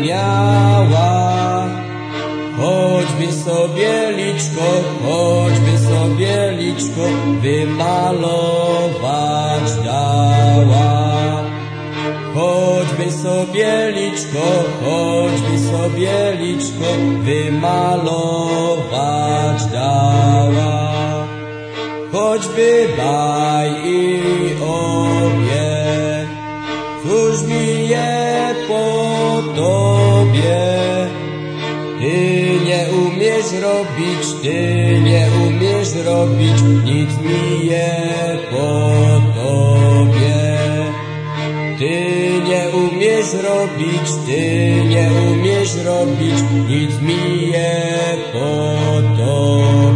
miała. Choćby sobie liczko wymalować dała. Choćby sobie liczko wymalować dała. Choćby baj i obie, cóż mi je po tobie? Ty nie umiesz robić, nic mi je po tobie. Ty nie umiesz robić, nic mi je po tobie.